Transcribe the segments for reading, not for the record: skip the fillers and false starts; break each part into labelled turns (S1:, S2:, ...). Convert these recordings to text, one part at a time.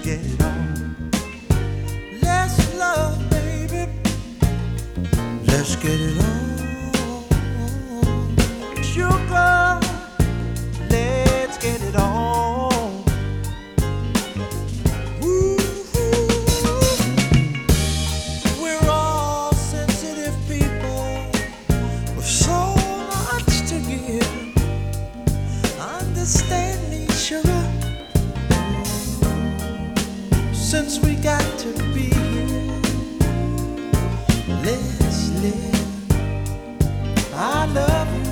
S1: get it on. Let's love, baby. Let's get it on. Sugar, let's get it on. Ooh, we're all sensitive people with so much to give. Understand me, sugar. Since we got to be here, let's live. I love you.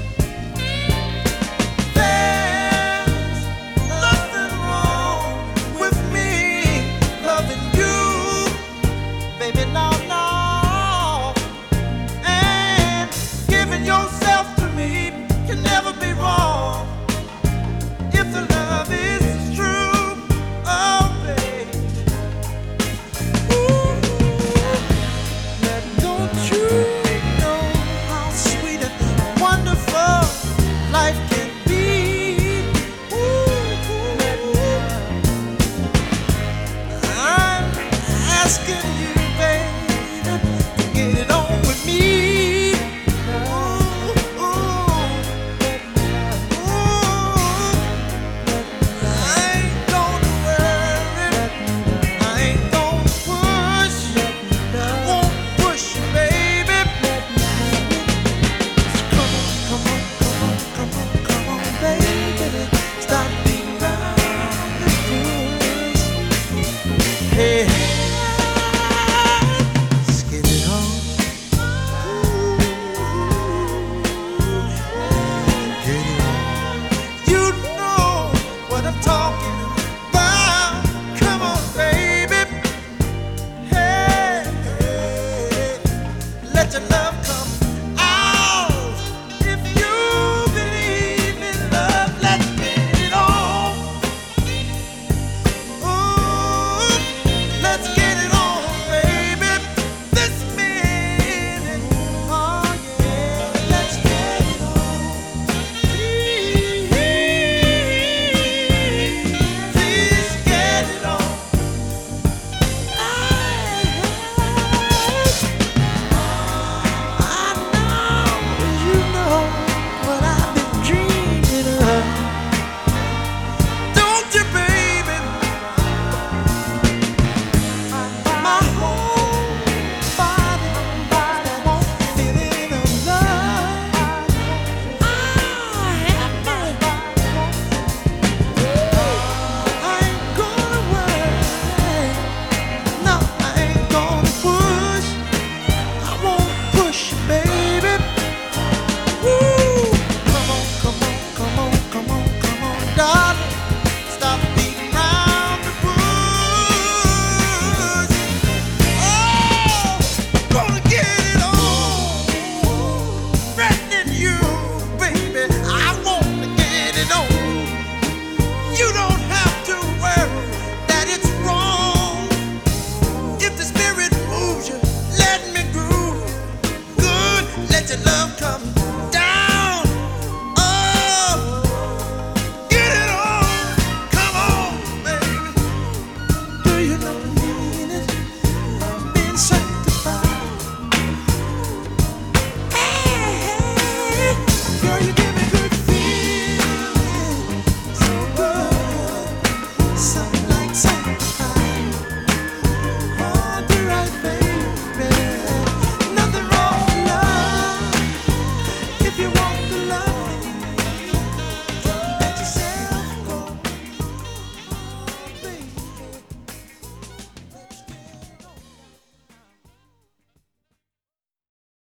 S1: There's nothing wrong with me loving you, baby, no, no. And giving yourself to me can never be wrong if the love is true. Oh, baby. Ooh, don't you know how sweet and wonderful life can be? Ooh, I'm asking you, baby, to get it on with me. Ooh, I ain't gonna worry, I ain't gonna push, I won't push you, baby. Come on, baby, stop being around the bush. Hey, let's get it on. Get it on. You know what I'm talking about. Come on, baby. Hey, let your love come out. If you believe in love, let's get it on. Ooh, let's get it on, baby. This minute, oh yeah, let's get it on. Please get it on. I know you know what I've been dreaming of. Don't you, baby? My whole body wants a feeling of love. I ain't gonna worry. No, I ain't gonna push. I won't push you, baby. Woo! Come on, darling. Stop beating around the bush. Oh, gonna get it on. Threatening you, baby. I wanna get it on. You don't have to worry that it's wrong. If the spirit moves you, let me groove. Good, let your love come down. Oh, get it on. Come on, baby. Do you know the meaning of being sanctified? Hey, girl, you give me good feeling. So good, something like sanctified. Oh, do right, baby. Nothing wrong with love if you want